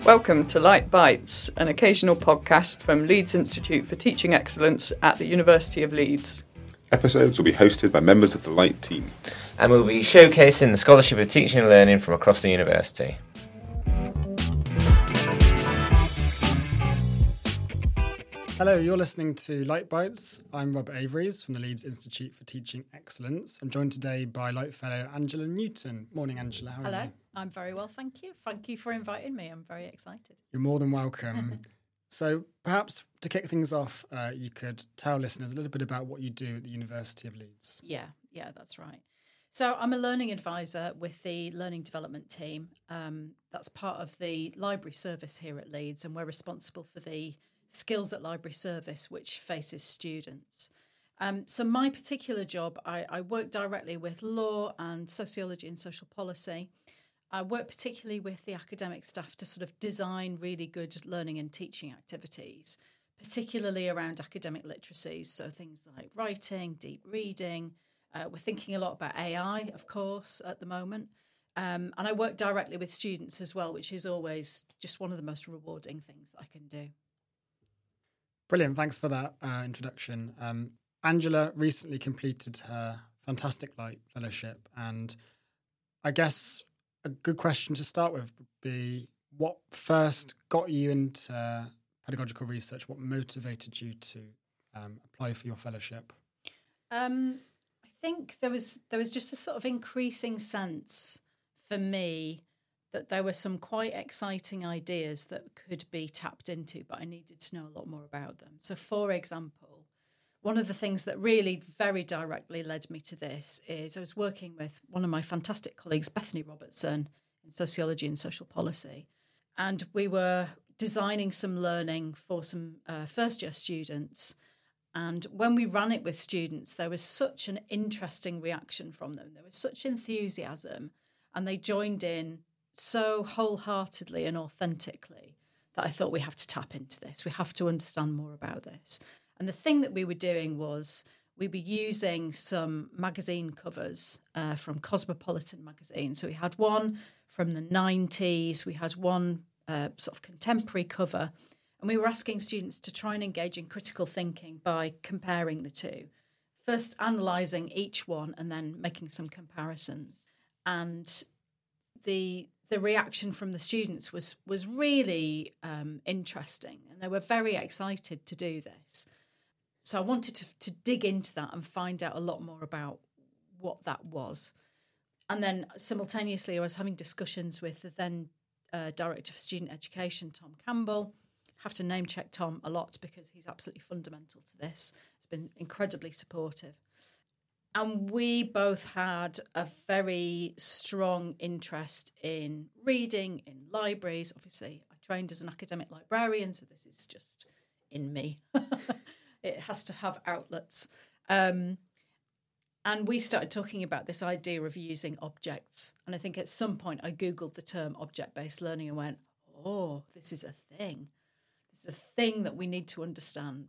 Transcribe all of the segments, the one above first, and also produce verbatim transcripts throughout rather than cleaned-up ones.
Welcome to Light Bites, an occasional podcast from Leeds Institute for Teaching Excellence at the University of Leeds. Episodes will be hosted by members of the Light team. And we'll be showcasing the scholarship of teaching and learning from across the university. Hello, you're listening to Light Bites. I'm Rob Averies from the Leeds Institute for Teaching Excellence. I'm joined today by Light Fellow Angela Newton. Morning, Angela. How are Hello, you? I'm very well, thank you. Thank you for inviting me. I'm very excited. You're more than welcome. So perhaps to kick things off, uh, you could tell listeners a little bit about what you do at the University of Leeds. Yeah, yeah, that's right. So I'm a learning advisor with the learning development team. Um, that's part of the library service here at Leeds, and we're responsible for the Skills at Library Service, which faces students. Um, so my particular job, I, I work directly with law and sociology and social policy. I work particularly with the academic staff to sort of design really good learning and teaching activities, particularly around academic literacies, so things like writing, deep reading. Uh, we're thinking a lot about A I, of course, at the moment. Um, and I work directly with students as well, which is always just one of the most rewarding things that I can do. Brilliant. Thanks for that uh, introduction. Um, Angela recently completed her Fantastic Light Fellowship, and I guess a good question to start with would be what first got you into pedagogical research? What motivated you to um, apply for your fellowship? Um, I think there was there was just a sort of increasing sense for me that there were some quite exciting ideas that could be tapped into, but I needed to know a lot more about them. So, for example, one of the things that really very directly led me to this is I was working with one of my fantastic colleagues, Bethany Robertson, in sociology and social policy, and we were designing some learning for some uh, first-year students. And when we ran it with students, there was such an interesting reaction from them. There was such enthusiasm, and they joined in so wholeheartedly and authentically that I thought we have to tap into this. We have to understand more about this. And the thing that we were doing was we were using some magazine covers uh, from Cosmopolitan magazine. So we had one from the nineties, we had one uh, sort of contemporary cover, and we were asking students to try and engage in critical thinking by comparing the two. First analysing each one and then making some comparisons. And the the reaction from the students was was really um, interesting, and they were very excited to do this. So I wanted to, to dig into that and find out a lot more about what that was. And then simultaneously, I was having discussions with the then uh, Director for Student Education, Tom Campbell. I have to name check Tom a lot because he's absolutely fundamental to this. He's been incredibly supportive. And we both had a very strong interest in reading, in libraries. Obviously, I trained as an academic librarian, so this is just in me. It has to have outlets. Um, and we started talking about this idea of using objects. And I think at some point I Googled the term object-based learning and went, oh, this is a thing. This is a thing that we need to understand.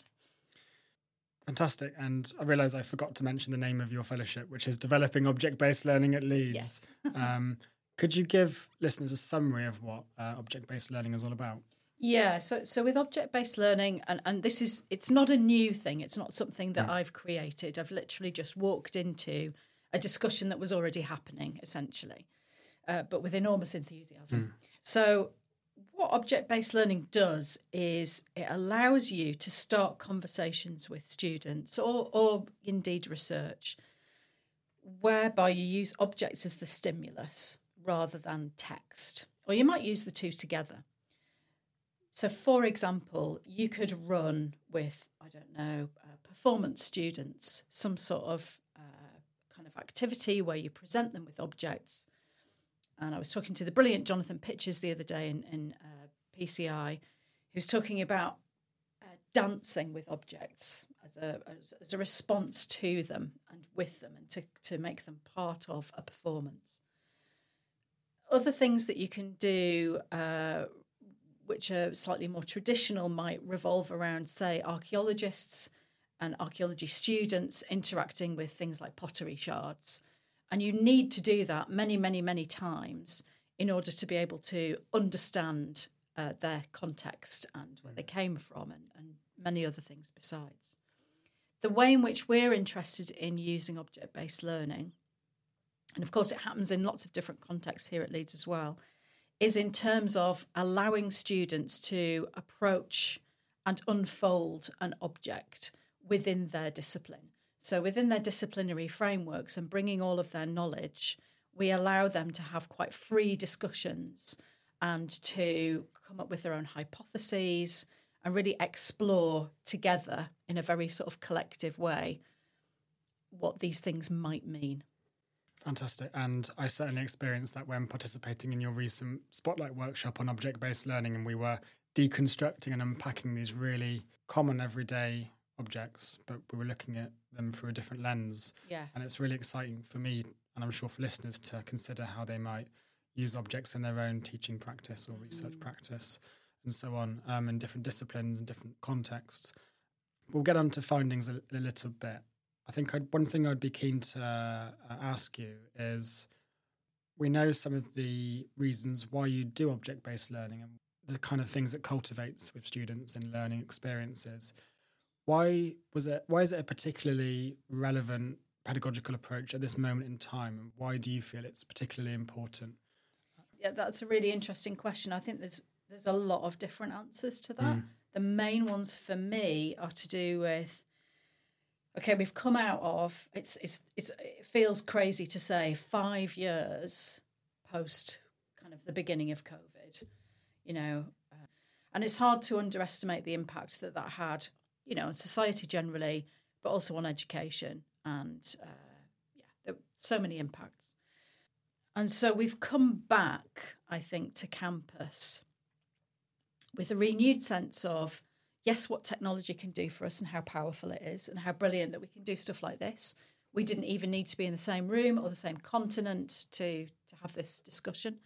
Fantastic. And I realise I forgot to mention the name of your fellowship, which is Developing Object-Based Learning at Leeds. Yes. um, could you give listeners a summary of what uh, object-based learning is all about? Yeah, so so with object-based learning, and, and this is, it's not a new thing. It's not something that mm. I've created. I've literally just walked into a discussion that was already happening, essentially, uh, but with enormous enthusiasm. Mm. So what object-based learning does is it allows you to start conversations with students or, or indeed research whereby you use objects as the stimulus rather than text, or you might use the two together. So, for example, you could run with, I don't know, uh, performance students, some sort of uh, kind of activity where you present them with objects. And I was talking to the brilliant Jonathan Pitchers the other day in, in uh, P C I, who's talking about uh, dancing with objects as a as, as a response to them and with them, and to, to make them part of a performance. Other things that you can do, uh, which are slightly more traditional, might revolve around, say, archaeologists and archaeology students interacting with things like pottery shards. And you need to do that many, many, many times in order to be able to understand uh, their context and where they came from, and, and many other things besides. The way in which we're interested in using object-based learning, and of course it happens in lots of different contexts here at Leeds as well, is in terms of allowing students to approach and unfold an object within their discipline. So within their disciplinary frameworks and bringing all of their knowledge, we allow them to have quite free discussions and to come up with their own hypotheses and really explore together in a very sort of collective way what these things might mean. Fantastic. And I certainly experienced that when participating in your recent Spotlight workshop on object-based learning, and we were deconstructing and unpacking these really common everyday objects, but we were looking at them through a different lens. Yes. And it's really exciting for me, and I'm sure for listeners, to consider how they might use objects in their own teaching practice or research mm. practice and so on, um, in different disciplines and different contexts. We'll get on to findings a, a little bit. I think I'd, one thing I'd be keen to uh, ask you is, we know some of the reasons why you do object-based learning and the kind of things it cultivates with students in learning experiences. Why was it? Why is it a particularly relevant pedagogical approach at this moment in time, and why do you feel it's particularly important? Yeah, that's a really interesting question. I think there's there's a lot of different answers to that. Mm. The main ones for me are to do with, okay, we've come out of, it's it's it's it feels crazy to say, five years post kind of the beginning of COVID, you know, uh, and it's hard to underestimate the impact that that had, you know, on society generally, but also on education, and uh, yeah, there were so many impacts. And so we've come back, I think, to campus with a renewed sense of, yes, what technology can do for us and how powerful it is and how brilliant that we can do stuff like this. We didn't even need to be in the same room or the same continent to, to have this discussion.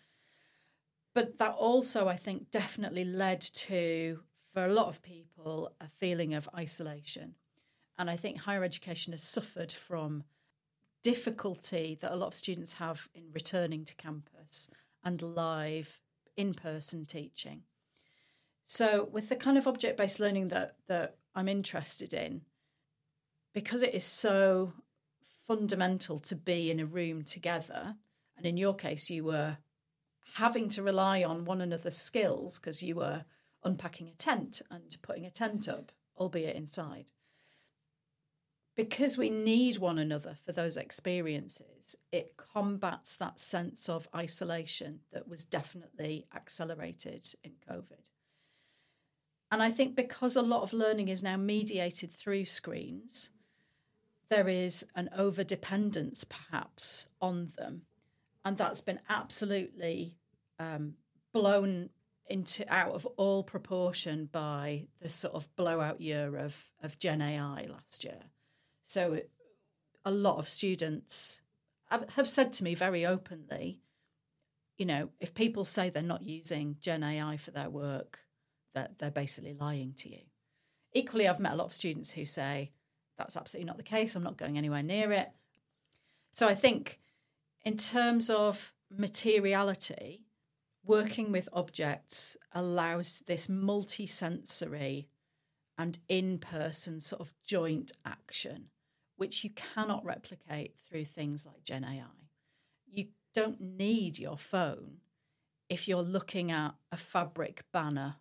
But that also, I think, definitely led to, for a lot of people, a feeling of isolation. And I think higher education has suffered from difficulty that a lot of students have in returning to campus and live in-person teaching. So with the kind of object-based learning that, that I'm interested in, because it is so fundamental to be in a room together, and in your case you were having to rely on one another's skills because you were unpacking a tent and putting a tent up, albeit inside. Because we need one another for those experiences, it combats that sense of isolation that was definitely accelerated in COVID. And I think because a lot of learning is now mediated through screens, there is an over-dependence perhaps on them. And that's been absolutely um, blown into out of all proportion by the sort of blowout year of, of Gen A I last year. So it, a lot of students have, have said to me very openly, you know, if people say they're not using Gen A I for their work, that they're basically lying to you. Equally, I've met a lot of students who say, that's absolutely not the case, I'm not going anywhere near it. So I think in terms of materiality, working with objects allows this multi-sensory and in-person sort of joint action, which you cannot replicate through things like Gen A I. You don't need your phone if you're looking at a fabric banner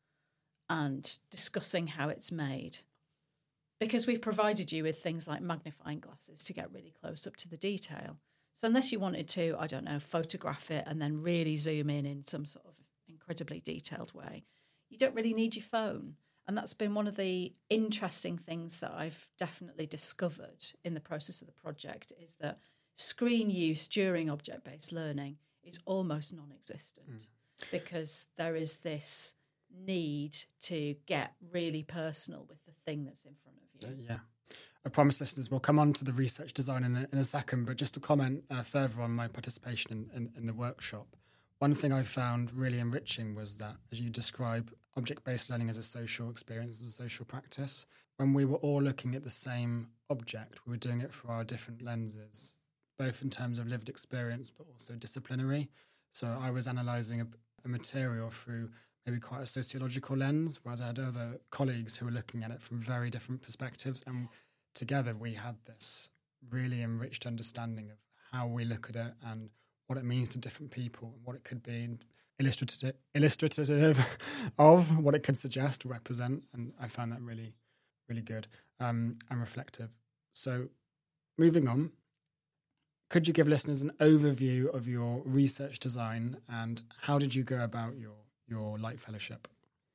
and discussing how it's made, because we've provided you with things like magnifying glasses to get really close up to the detail. So unless you wanted to, I don't know, photograph it and then really zoom in in some sort of incredibly detailed way, you don't really need your phone. And that's been one of the interesting things that I've definitely discovered in the process of the project, is that screen use during object-based learning is almost non-existent mm. because there is this need to get really personal with the thing that's in front of you. Uh, yeah. I promise listeners we'll come on to the research design in a, in a second, but just to comment uh, further on my participation in, in, in the workshop, one thing I found really enriching was that, as you describe object-based learning as a social experience, as a social practice, when we were all looking at the same object, we were doing it through our different lenses, both in terms of lived experience, but also disciplinary. So I was analysing a, a material through maybe quite a sociological lens, whereas I had other colleagues who were looking at it from very different perspectives. And together we had this really enriched understanding of how we look at it and what it means to different people and what it could be illustrative, illustrative of, what it could suggest or represent. And I found that really, really good um, and reflective. So moving on, could you give listeners an overview of your research design and how did you go about your, your Light Fellowship?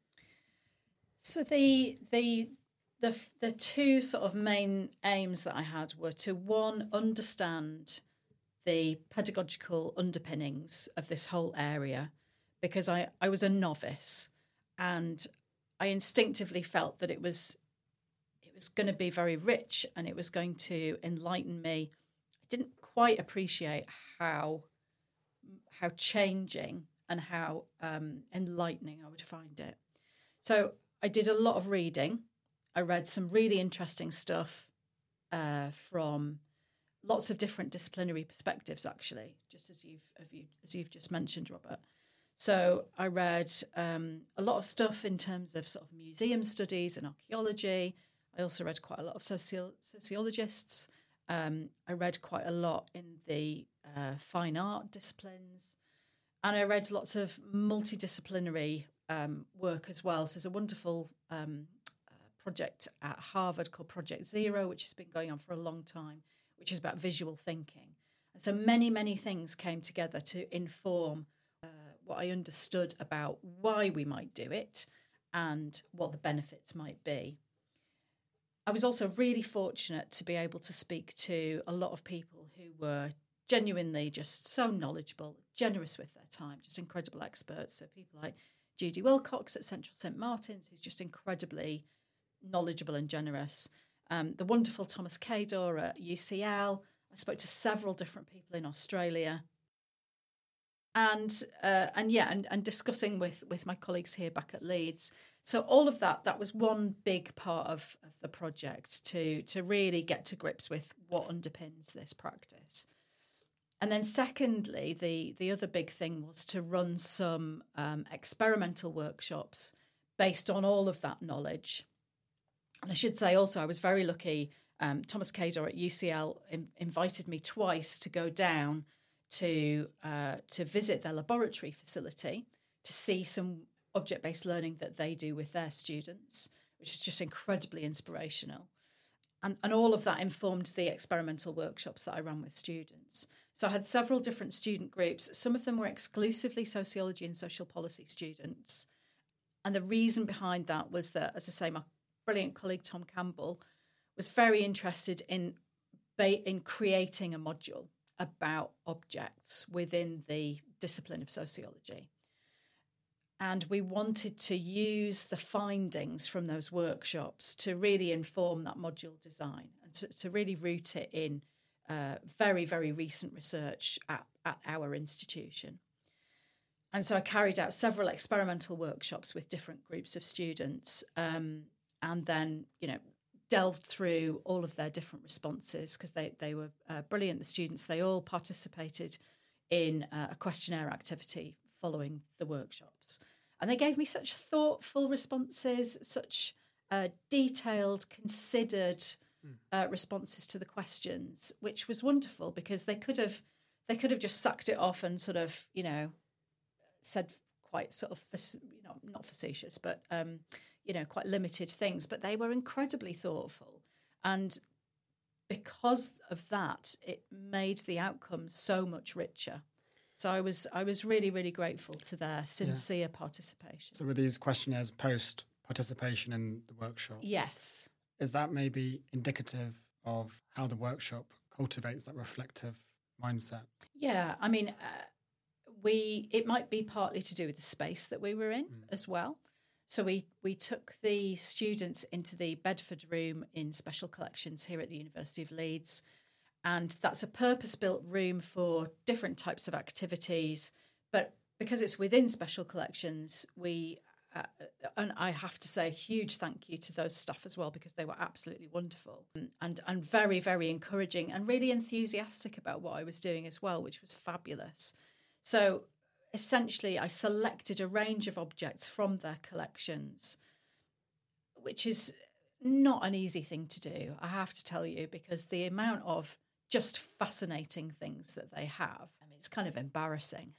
So the the the the two sort of main aims that I had were to, one, understand the pedagogical underpinnings of this whole area, because I, I was a novice and I instinctively felt that it was it was going to be very rich and it was going to enlighten me. I didn't quite appreciate how how changing and how um, enlightening I would find it. So I did a lot of reading. I read some really interesting stuff uh, from lots of different disciplinary perspectives, actually, just as you've as, you, as you've just mentioned, Robert. So I read um, a lot of stuff in terms of sort of museum studies and archaeology. I also read quite a lot of socio- sociologists. Um, I read quite a lot in the uh, fine art disciplines. And I read lots of multidisciplinary um, work as well. So there's a wonderful um, uh, project at Harvard called Project Zero, which has been going on for a long time, which is about visual thinking. And so many, many things came together to inform uh, what I understood about why we might do it and what the benefits might be. I was also really fortunate to be able to speak to a lot of people who were genuinely just so knowledgeable, generous with their time, just incredible experts. So people like Judy Wilcox at Central Saint Martin's, who's just incredibly knowledgeable and generous. Um, the wonderful Thomas Cador at U C L. I spoke to several different people in Australia. And uh, and yeah, and, and discussing with, with my colleagues here back at Leeds. So all of that, that was one big part of, of the project, to to really get to grips with what underpins this practice. And then secondly, the, the other big thing was to run some um, experimental workshops based on all of that knowledge. And I should say also I was very lucky. Um, Thomas Cador at U C L in, invited me twice to go down to uh, to visit their laboratory facility to see some object-based learning that they do with their students, which is just incredibly inspirational. And, and all of that informed the experimental workshops that I ran with students. So I had several different student groups. Some of them were exclusively sociology and social policy students. And the reason behind that was that, as I say, my brilliant colleague Tom Campbell was very interested in, in creating a module about objects within the discipline of sociology. And we wanted to use the findings from those workshops to really inform that module design and to, to really root it in uh, very, very recent research at, at our institution. And so I carried out several experimental workshops with different groups of students um, and then, you know, delved through all of their different responses because they, they were uh, brilliant, the students. They all participated in uh, a questionnaire activity following the workshops. And they gave me such thoughtful responses, such uh, detailed, considered mm. uh, responses to the questions, which was wonderful because they could have they could have just sucked it off and sort of, you know, said quite sort of, you know, not facetious, but, um, you know, quite limited things. But they were incredibly thoughtful. And because of that, it made the outcomes so much richer. So I was I was really, really grateful to their sincere yeah. participation. So were these questionnaires post participation in the workshop? Yes. Is that maybe indicative of how the workshop cultivates that reflective mindset? Yeah, I mean, uh, we it might be partly to do with the space that we were in mm. as well. So we, we took the students into the Bedford room in Special Collections here at the University of Leeds. And that's a purpose-built room for different types of activities. But because it's within Special Collections, we, uh, and I have to say a huge thank you to those staff as well, because they were absolutely wonderful and, and very, very encouraging and really enthusiastic about what I was doing as well, which was fabulous. So essentially I selected a range of objects from their collections, which is not an easy thing to do, I have to tell you, because the amount of just fascinating things that they have, I mean, it's kind of embarrassing.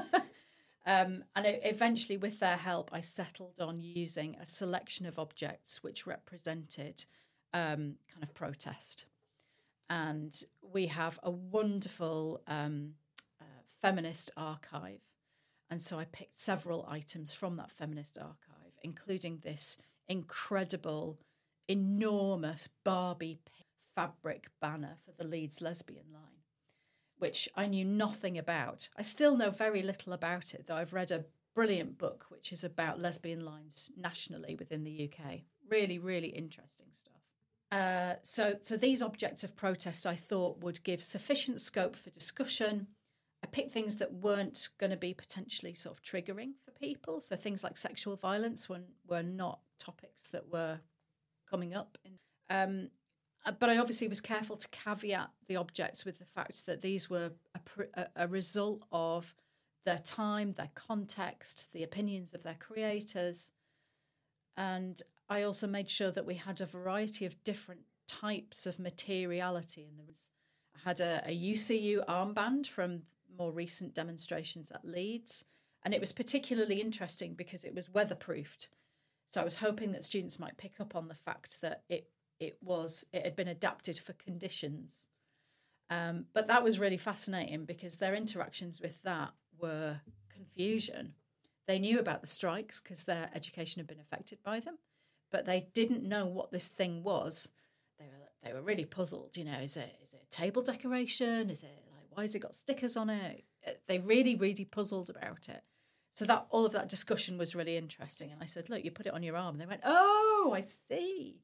um, and it, eventually, with their help, I settled on using a selection of objects which represented um, kind of protest. And we have a wonderful um, uh, feminist archive. And so I picked several items from that feminist archive, including this incredible, enormous Barbie fabric banner for the Leeds lesbian line, which I knew nothing about. I still know very little about it, though I've read a brilliant book which is about lesbian lines nationally within the U K. Really, really interesting stuff. Uh, so, so these objects of protest I thought would give sufficient scope for discussion. I picked things that weren't going to be potentially sort of triggering for people. So things like sexual violence were, were not topics that were coming up. In, um, but I obviously was careful to caveat the objects with the fact that these were a, a result of their time, their context, the opinions of their creators. And I also made sure that we had a variety of different types of materiality. And there was, I had a, a U C U armband from more recent demonstrations at Leeds. And it was particularly interesting because it was weatherproofed. So I was hoping that students might pick up on the fact that it it was it had been adapted for conditions. Um, but that was really fascinating because their interactions with that were confusion. They knew about the strikes because their education had been affected by them, but they didn't know what this thing was. They were they were really puzzled. You know, is it is it a table decoration? Is it like why has it got stickers on it? They really really puzzled about it. So that all of that discussion was really interesting. And I said, look, you put it on your arm. And they went, oh, I see.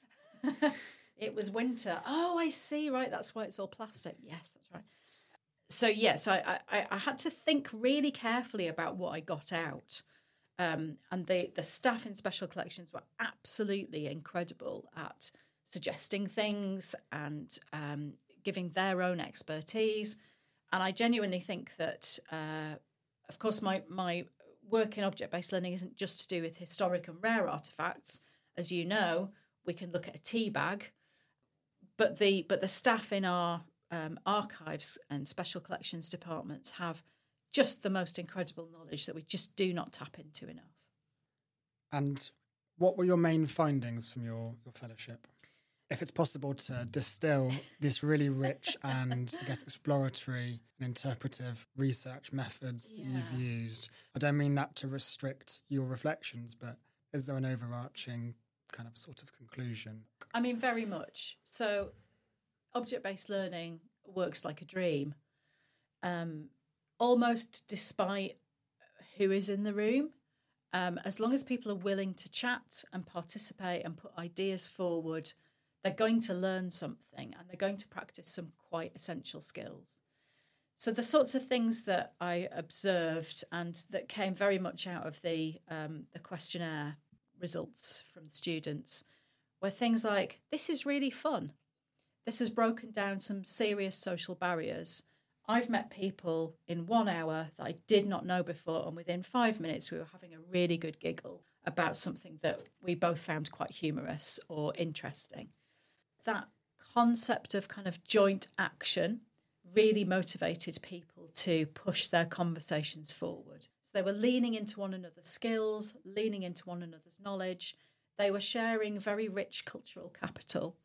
It was winter. Oh, I see. Right. That's why it's all plastic. Yes, that's right. So, yes, I, I, I had to think really carefully about what I got out. Um, and the, the staff in Special Collections were absolutely incredible at suggesting things and um, giving their own expertise. And I genuinely think that... Uh, Of course, my, my work in object-based learning isn't just to do with historic and rare artefacts. As you know, we can look at a tea bag, but the but the staff in our um, archives and special collections departments have just the most incredible knowledge that we just do not tap into enough. And what were your main findings from your, your fellowship? If it's possible to distill this really rich and, I guess, exploratory and interpretive research methods Yeah. you've used, I don't mean that to restrict your reflections, but is there an overarching kind of sort of conclusion? I mean, very much. So object-based learning works like a dream, um, almost despite who is in the room. Um, as long as people are willing to chat and participate and put ideas forward, they're going to learn something and they're going to practice some quite essential skills. So the sorts of things that I observed and that came very much out of the um, the questionnaire results from the students were things like, this is really fun. This has broken down some serious social barriers. I've met people in one hour that I did not know before, and within five minutes we were having a really good giggle about something that we both found quite humorous or interesting. That concept of kind of joint action really motivated people to push their conversations forward. So they were leaning into one another's skills, leaning into one another's knowledge. They were sharing very rich cultural capital.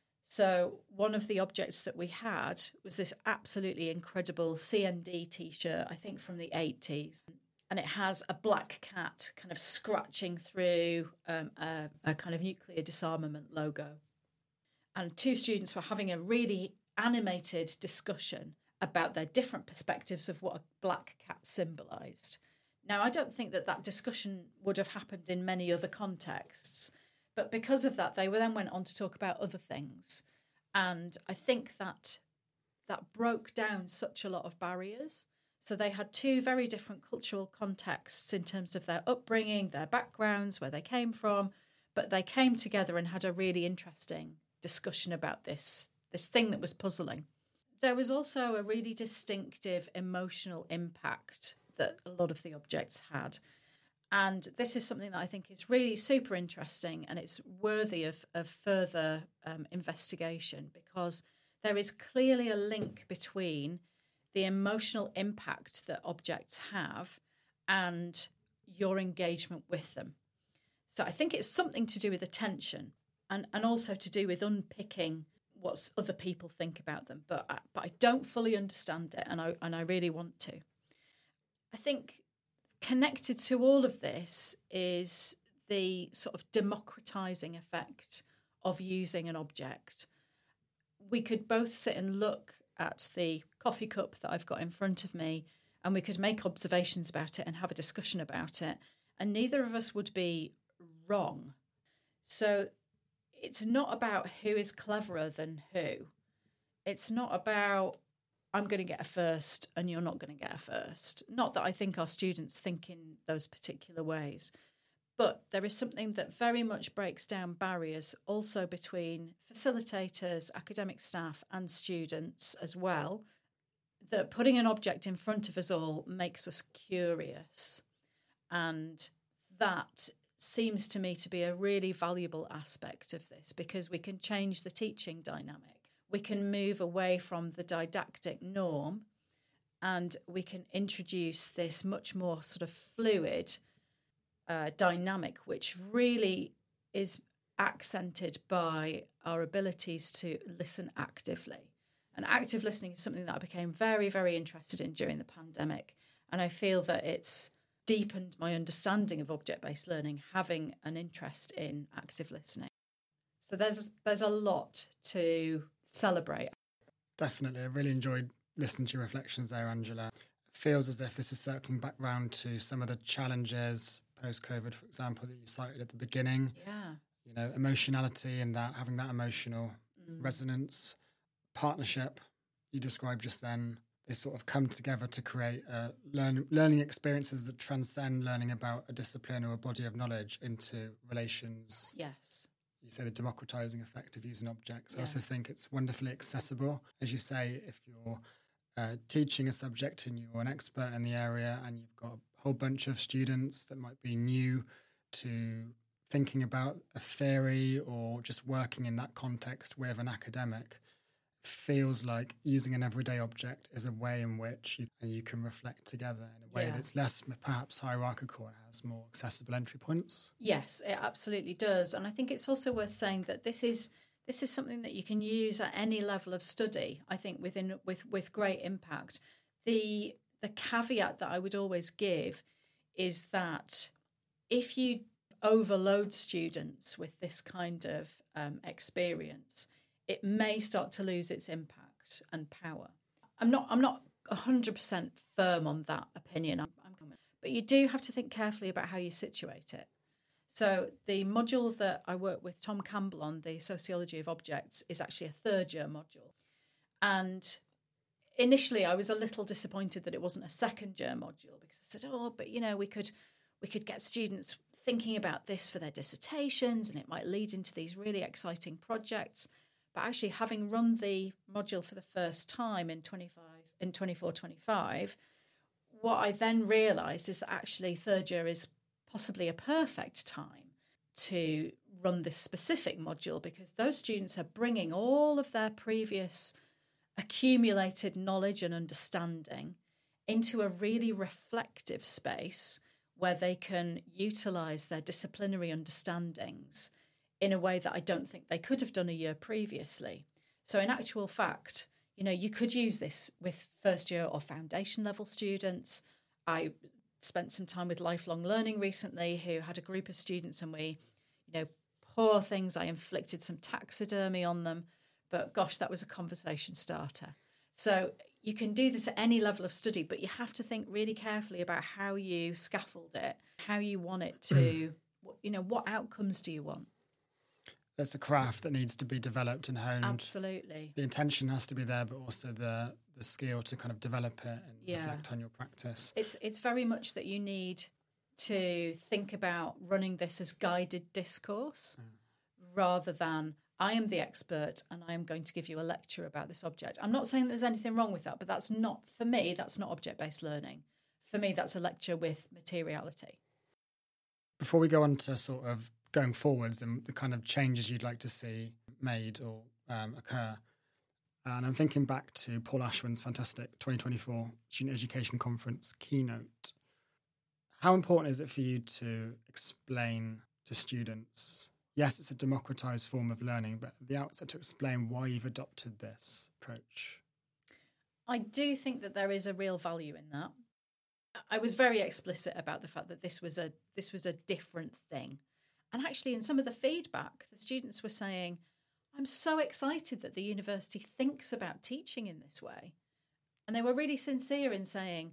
So one of the objects that we had was this absolutely incredible C N D T-shirt, I think from the eighties. And it has a black cat kind of scratching through um, a, a kind of nuclear disarmament logo. And two students were having a really animated discussion about their different perspectives of what a black cat symbolised. Now, I don't think that that discussion would have happened in many other contexts, but because of that, they then went on to talk about other things. And I think that that broke down such a lot of barriers. So they had two very different cultural contexts in terms of their upbringing, their backgrounds, where they came from, but they came together and had a really interesting discussion about this, this thing that was puzzling. There was also a really distinctive emotional impact that a lot of the objects had. And this is something that I think is really super interesting, and it's worthy of, of further um, investigation, because there is clearly a link between the emotional impact that objects have and your engagement with them. So I think it's something to do with attention and, and also to do with unpicking what other people think about them. But I, but I don't fully understand it, and I and I really want to. I think connected to all of this is the sort of democratizing effect of using an object. We could both sit and look at the coffee cup that I've got in front of me, and we could make observations about it and have a discussion about it, and neither of us would be wrong. So it's not about who is cleverer than who. It's not about I'm going to get a first and you're not going to get a first. Not that I think our students think in those particular ways, but there is something that very much breaks down barriers also between facilitators, academic staff and students as well, that putting an object in front of us all makes us curious. And that seems to me to be a really valuable aspect of this, because we can change the teaching dynamic. We can move away from the didactic norm, and we can introduce this much more sort of fluid uh, dynamic, which really is accented by our abilities to listen actively. And active listening is something that I became very, very interested in during the pandemic. And I feel that it's deepened my understanding of object-based learning, having an interest in active listening. So there's there's a lot to celebrate. Definitely. I really enjoyed listening to your reflections there, Angela. It feels as if this is circling back round to some of the challenges post-COVID, for example, that you cited at the beginning. Yeah. You know, emotionality and that, having that emotional mm. resonance, partnership you described just then. They sort of come together to create uh, learn, learning experiences that transcend learning about a discipline or a body of knowledge into relations. Yes. You say the democratizing effect of using objects. Yeah. I also think it's wonderfully accessible. As you say, if you're uh, teaching a subject and you're an expert in the area and you've got a whole bunch of students that might be new to thinking about a theory or just working in that context with an academic, feels like using an everyday object is a way in which you, and you can reflect together in a way yeah. that's less perhaps hierarchical and has more accessible entry points. Yes, it absolutely does. And I think it's also worth saying that this is this is something that you can use at any level of study, I think, within with with great impact. The the caveat that I would always give is that if you overload students with this kind of um, experience, it may start to lose its impact and power. I'm not I'm not one hundred percent firm on that opinion, I'm, I'm but you do have to think carefully about how you situate it. So the module that I work with Tom Campbell on, the Sociology of Objects, is actually a third year module. And initially I was a little disappointed that it wasn't a second year module, because I said, oh, but you know, we could we could get students thinking about this for their dissertations and it might lead into these really exciting projects. But actually, having run the module for the first time in twenty-five in twenty-four twenty-five, what I then realised is that actually third year is possibly a perfect time to run this specific module, because those students are bringing all of their previous accumulated knowledge and understanding into a really reflective space where they can utilise their disciplinary understandings in a way that I don't think they could have done a year previously. So in actual fact, you know, you could use this with first year or foundation level students. I spent some time with Lifelong Learning recently, who had a group of students, and we, you know, poor things, I inflicted some taxidermy on them, but gosh, that was a conversation starter. So you can do this at any level of study, but you have to think really carefully about how you scaffold it, how you want it to, you know, what outcomes do you want? There's a craft that needs to be developed and honed. Absolutely. The intention has to be there, but also the the skill to kind of develop it and yeah. reflect on your practice. It's it's very much that you need to think about running this as guided discourse mm. rather than I am the expert and I am going to give you a lecture about this object. I'm not saying there's anything wrong with that, but that's not, for me, that's not object-based learning. for me, that's a lecture with materiality. Before we go on to sort of going forwards and the kind of changes you'd like to see made or um, occur, and I'm thinking back to Paul Ashwin's fantastic twenty twenty-four Student Education Conference keynote. How important is it for you to explain to students, yes, it's a democratized form of learning, but at the outset to explain why you've adopted this approach? I do think that there is a real value in that. I was very explicit about the fact that this was a this was a different thing. And actually, in some of the feedback, the students were saying, I'm so excited that the university thinks about teaching in this way. And they were really sincere in saying,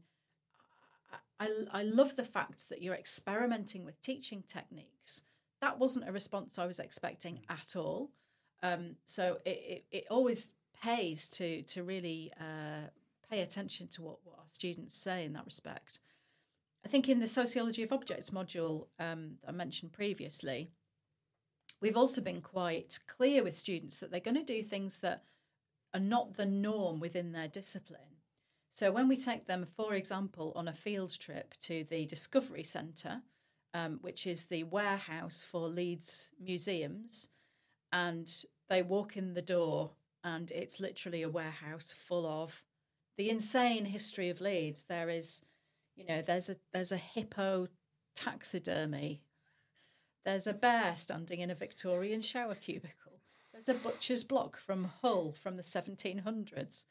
I, I love the fact that you're experimenting with teaching techniques. That wasn't a response I was expecting at all. Um, so it, it, it always pays to to really uh, pay attention to what, what our students say in that respect. I think in the Sociology of Objects module um, that I mentioned previously, we've also been quite clear with students that they're going to do things that are not the norm within their discipline. So when we take them, for example, on a field trip to the Discovery Centre, um, which is the warehouse for Leeds museums, and they walk in the door and it's literally a warehouse full of the insane history of Leeds. There is, you know, there's a there's a hippo taxidermy. There's a bear standing in a Victorian shower cubicle. There's a butcher's block from Hull from the seventeen hundreds.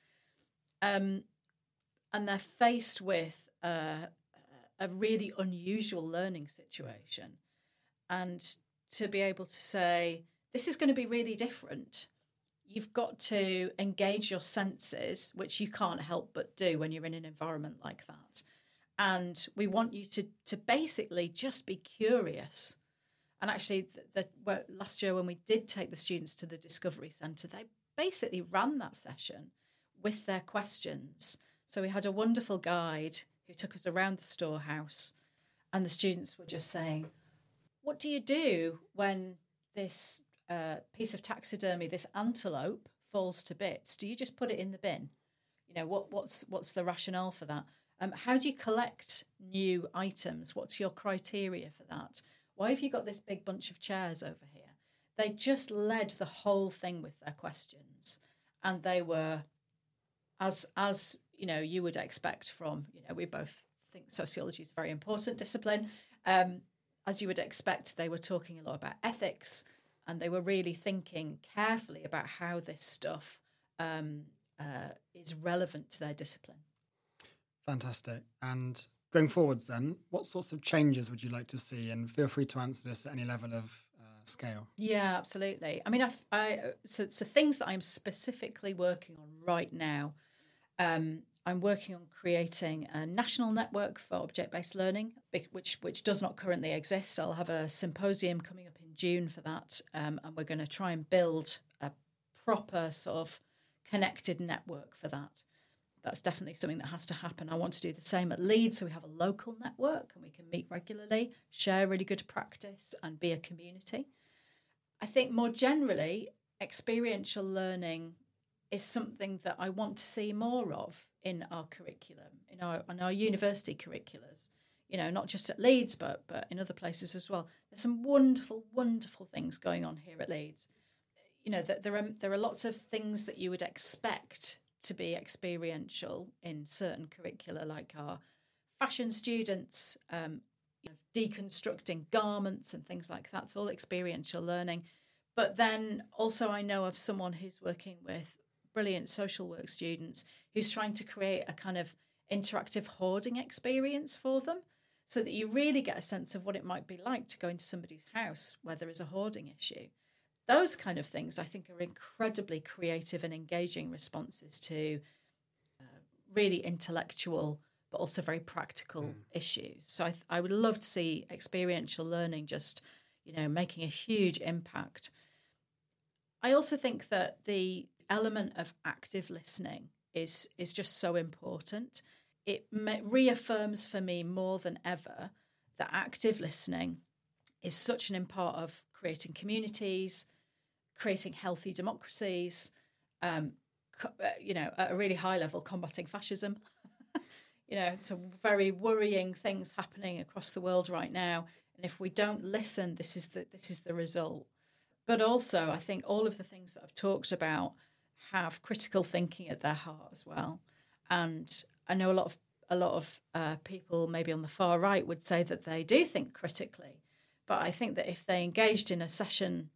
Um, and they're faced with uh, a really unusual learning situation. And to be able to say, this is going to be really different, you've got to engage your senses, which you can't help but do when you're in an environment like that. And we want you to to basically just be curious. And actually, the, the, well, last year when we did take the students to the Discovery Centre, they basically ran that session with their questions. So we had a wonderful guide who took us around the storehouse, and the students were just saying, what do you do when this uh, piece of taxidermy, this antelope, falls to bits? Do you just put it in the bin? You know, what, what's what's the rationale for that? Um, how do you collect new items? What's your criteria for that? Why have you got this big bunch of chairs over here? They just led the whole thing with their questions. And they were, as, as you know, you would expect from, you know, we both think sociology is a very important discipline. Um, as you would expect, they were talking a lot about ethics, and they were really thinking carefully about how this stuff um, uh, is relevant to their discipline. Fantastic. And going forwards then, what sorts of changes would you like to see? And feel free to answer this at any level of uh, scale. Yeah, absolutely. I mean, I've, I so, so things that I'm specifically working on right now, um, I'm working on creating a national network for object-based learning, which which does not currently exist. I'll have a symposium coming up in June for that, um, and we're going to try and build a proper sort of connected network for that. That's definitely something that has to happen. I want to do the same at Leeds, so we have a local network and we can meet regularly, share really good practice and be a community. I think more generally, experiential learning is something that I want to see more of in our curriculum, in our in our university curriculars. You know, not just at Leeds, but but in other places as well. There's some wonderful, wonderful things going on here at Leeds. You know, that there are there are lots of things that you would expect to be experiential in certain curricula, like our fashion students, um, you know, deconstructing garments and things like that. It's all experiential learning. But then also I know of someone who's working with brilliant social work students who's trying to create a kind of interactive hoarding experience for them, so that you really get a sense of what it might be like to go into somebody's house where there is a hoarding issue. Those kind of things, I think, are incredibly creative and engaging responses to uh, really intellectual but also very practical mm. issues. So I, th- I would love to see experiential learning just, you know, making a huge impact. I also think that the element of active listening is is just so important. It ma- reaffirms for me more than ever that active listening is such an important part of creating communities, creating healthy democracies, um, co- uh, you know, at a really high level, combating fascism. You know, it's a very worrying things happening across the world right now. And if we don't listen, this is the this is the result. But also, I think all of the things that I've talked about have critical thinking at their heart as well. And I know a lot of a lot of uh, people, maybe on the far right, would say that they do think critically. But I think that if they engaged in a session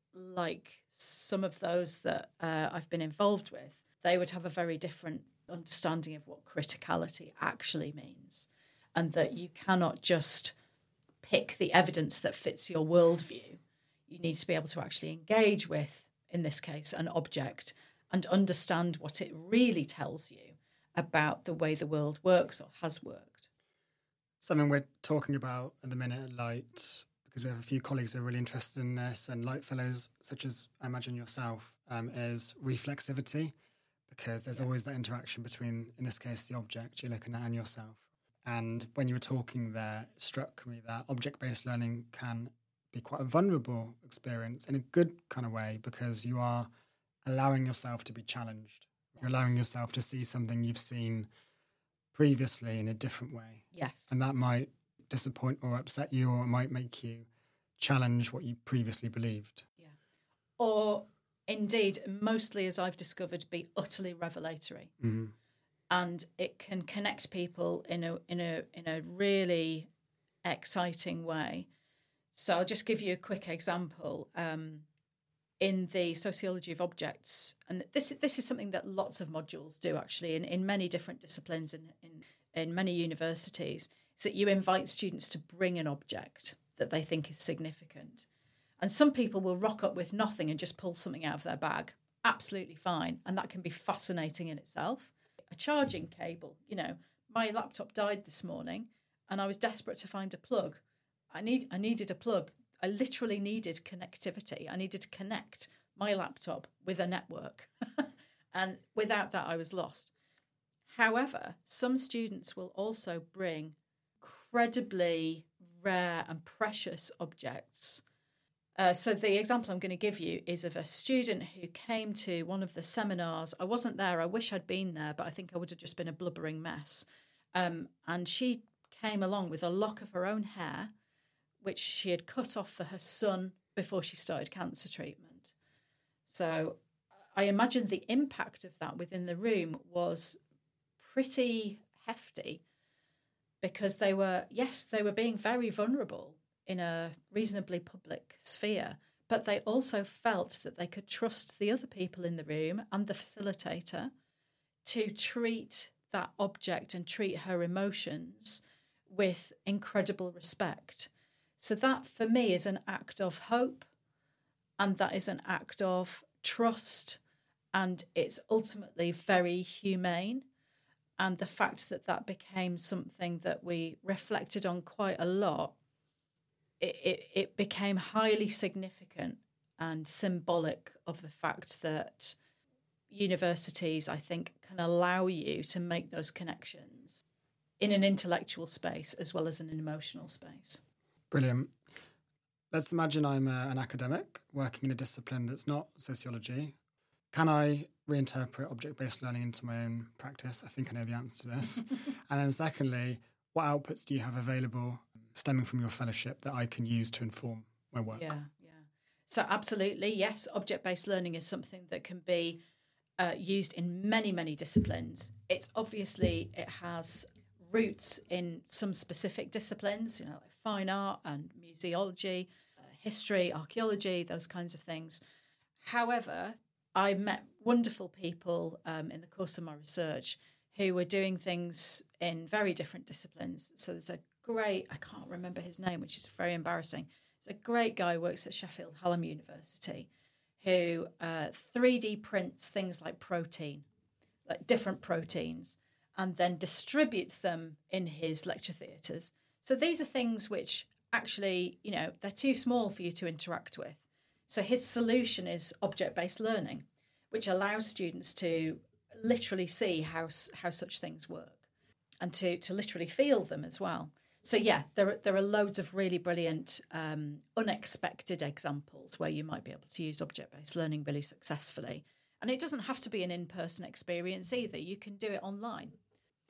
like some of those that uh, I've been involved with, they would have a very different understanding of what criticality actually means, and that you cannot just pick the evidence that fits your worldview. You need to be able to actually engage with, in this case, an object and understand what it really tells you about the way the world works or has worked. Something we're talking about at the minute at Light, because we have a few colleagues who are really interested in this, and Light Fellows, such as I imagine yourself, um, is reflexivity, because there's Yeah. always that interaction between, in this case, the object you're looking at and yourself. And when you were talking there, it struck me that object-based learning can be quite a vulnerable experience in a good kind of way, because you are allowing yourself to be challenged. You're allowing yourself to see something you've seen previously in a different way. Yes. And that might disappoint or upset you, or it might make you challenge what you previously believed. Yeah. Or indeed, mostly, as I've discovered, be utterly revelatory. Mm-hmm. And it can connect people in a in a in a really exciting way. So I'll just give you a quick example. Um, in the sociology of objects, and this this is something that lots of modules do actually in, in many different disciplines in, in in many universities, is that you invite students to bring an object that they think is significant. And some people will rock up with nothing and just pull something out of their bag. Absolutely fine. And that can be fascinating in itself. A charging cable, you know, my laptop died this morning and I was desperate to find a plug. I need I needed a plug. I literally needed connectivity. I needed to connect my laptop with a network. And without that, I was lost. However, some students will also bring incredibly rare and precious objects. Uh, so the example I'm going to give you is of a student who came to one of the seminars. I wasn't there. I wish I'd been there, but I think I would have just been a blubbering mess. Um, and she came along with a lock of her own hair, which she had cut off for her son before she started cancer treatment. So I imagine the impact of that within the room was pretty hefty, because they were, yes, they were being very vulnerable in a reasonably public sphere, but they also felt that they could trust the other people in the room and the facilitator to treat that object and treat her emotions with incredible respect. So that, for me, is an act of hope, and that is an act of trust, and it's ultimately very humane. And the fact that that became something that we reflected on quite a lot, it, it, it became highly significant and symbolic of the fact that universities, I think, can allow you to make those connections in an intellectual space as well as in an emotional space. Brilliant. Let's imagine I'm a, an academic working in a discipline that's not sociology. Can I reinterpret object-based learning into my own practice? I think I know the answer to this. And then secondly, what outputs do you have available stemming from your fellowship that I can use to inform my work? Yeah, yeah. So absolutely, yes, object-based learning is something that can be uh, used in many, many disciplines. It's obviously, it has roots in some specific disciplines, you know, like fine art and museology, uh, history, archaeology, those kinds of things. However, I met wonderful people um, in the course of my research who were doing things in very different disciplines. So there's a great, I can't remember his name, which is very embarrassing. There's a great guy who works at Sheffield Hallam University who uh, three D prints things like protein, like different proteins, and then distributes them in his lecture theatres. So these are things which actually, you know, they're too small for you to interact with. So his solution is object-based learning, which allows students to literally see how how such things work and to, to literally feel them as well. So yeah, there are, there are loads of really brilliant, um, unexpected examples where you might be able to use object-based learning really successfully. And it doesn't have to be an in-person experience either. You can do it online.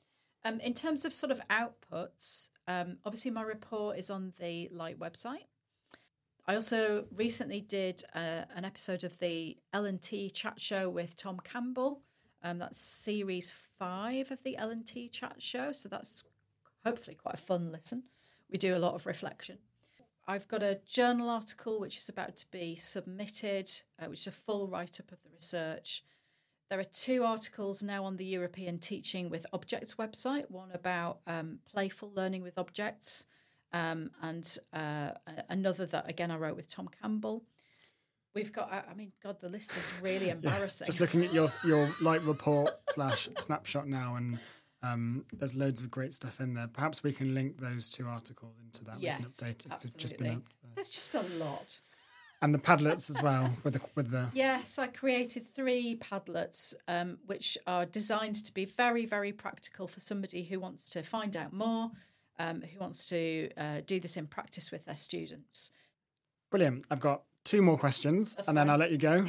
Um, in terms of sort of outputs, um, obviously my report is on the Light website. I also recently did uh, an episode of the L and T chat show with Tom Campbell. Um, that's series five of the L and T chat show. So that's hopefully quite a fun listen. We do a lot of reflection. I've got a journal article which is about to be submitted, uh, which is a full write-up of the research. There are two articles now on the European Teaching with Objects website, one about um, playful learning with objects, um, and uh, another that, again, I wrote with Tom Campbell. We've got, I mean, God, the list is really embarrassing. Yeah, just looking at your your Light report slash snapshot now, and um, there's loads of great stuff in there. Perhaps we can link those two articles into that. Yes, we can update it. 'Cause absolutely. it's just been up, uh, There's just a lot. and the Padlets as well with the with the. Yes, I created three Padlets, um, which are designed to be very, very practical for somebody who wants to find out more, um, who wants to uh, do this in practice with their students. Brilliant. I've got two more questions, That's and then fine. I'll let you go.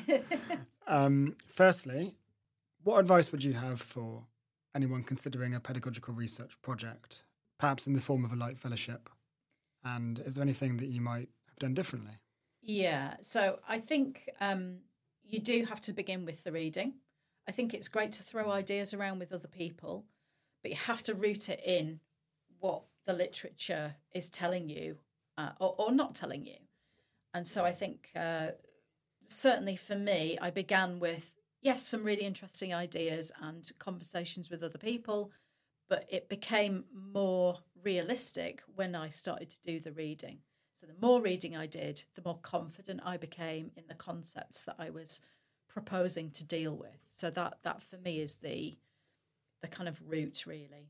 um, firstly, what advice would you have for anyone considering a pedagogical research project, perhaps in the form of a Light Fellowship? And is there anything that you might have done differently? Yeah, so I think um, you do have to begin with the reading. I think it's great to throw ideas around with other people, but you have to root it in what the literature is telling you uh, or, or not telling you. And so I think uh, certainly for me, I began with, yes, some really interesting ideas and conversations with other people, but it became more realistic when I started to do the reading. So the more reading I did, the more confident I became in the concepts that I was proposing to deal with. So that that for me is the the kind of route, really.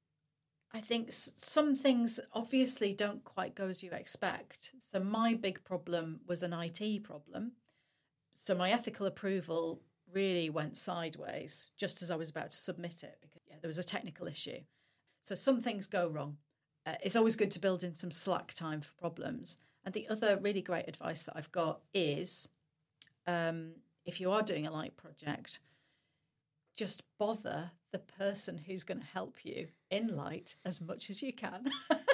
I think s- some things obviously don't quite go as you expect. So my big problem was an I T problem. So my ethical approval really went sideways just as I was about to submit it because yeah, there was a technical issue. So some things go wrong. Uh, it's always good to build in some slack time for problems. And the other really great advice that I've got is um, if you are doing a Light project, just bother the person who's going to help you in Light as much as you can.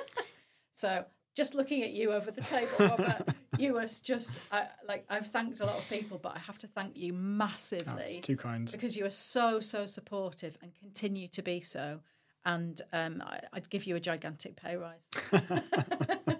So just looking at you over the table, Robert, you was just, uh, like, I've thanked a lot of people, but I have to thank you massively. That's too kind. Because you are so, so supportive and continue to be so. And um, I, I'd give you a gigantic pay rise. I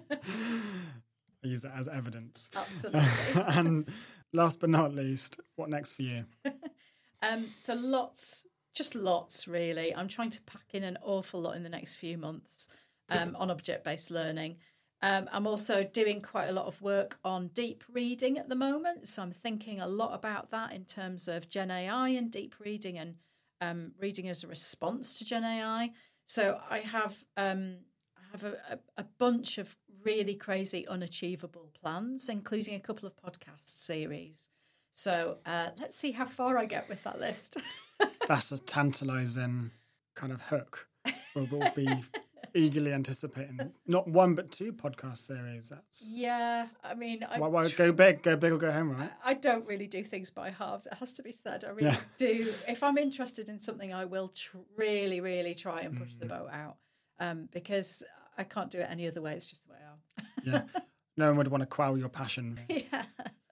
use that as evidence. Absolutely. And last but not least, what next for you? um, so lots, just lots, really. I'm trying to pack in an awful lot in the next few months um, on object-based learning. Um, I'm also doing quite a lot of work on deep reading at the moment. So I'm thinking a lot about that in terms of Gen A I and deep reading and um, reading as a response to Gen A I. So I have um, I have a, a, a bunch of really crazy, unachievable plans, including a couple of podcast series. So uh, let's see how far I get with that list. That's a tantalising kind of hook. We'll, we'll be eagerly anticipating not one but two podcast series. That's Yeah, I mean, I Why, why tr- go big, go big or go home, right? I don't really do things by halves. It has to be said. I really Yeah. do. If I'm interested in something, I will tr- really, really try and push the boat out um, because I can't do it any other way. It's just the way I am. Yeah. No one would want to quell your passion. Yeah.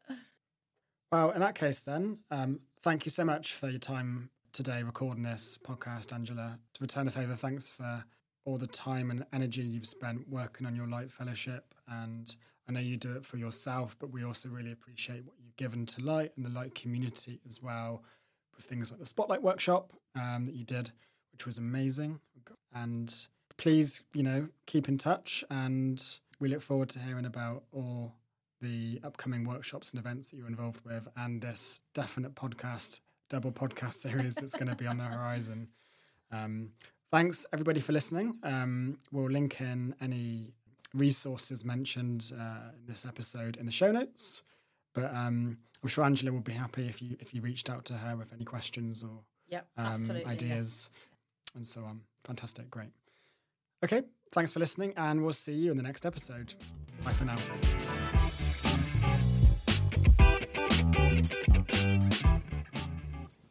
Well, in that case then, um, thank you so much for your time today recording this podcast, Angela. To return the favour, thanks for all the time and energy you've spent working on your Light Fellowship. And I know you do it for yourself, but we also really appreciate what you've given to Light and the Light community as well, with things like the Spotlight workshop um, that you did, which was amazing. And please, you know, keep in touch, and we look forward to hearing about all the upcoming workshops and events that you're involved with, and this definite podcast, double podcast series that's going to be on the horizon. Um, thanks, everybody, for listening. Um, we'll link in any resources mentioned uh, in this episode in the show notes. But um, I'm sure Angela will be happy if you if you reached out to her with any questions or Yep, um, absolutely. ideas and so on. Fantastic, great. Okay, thanks for listening, and we'll see you in the next episode. Bye for now.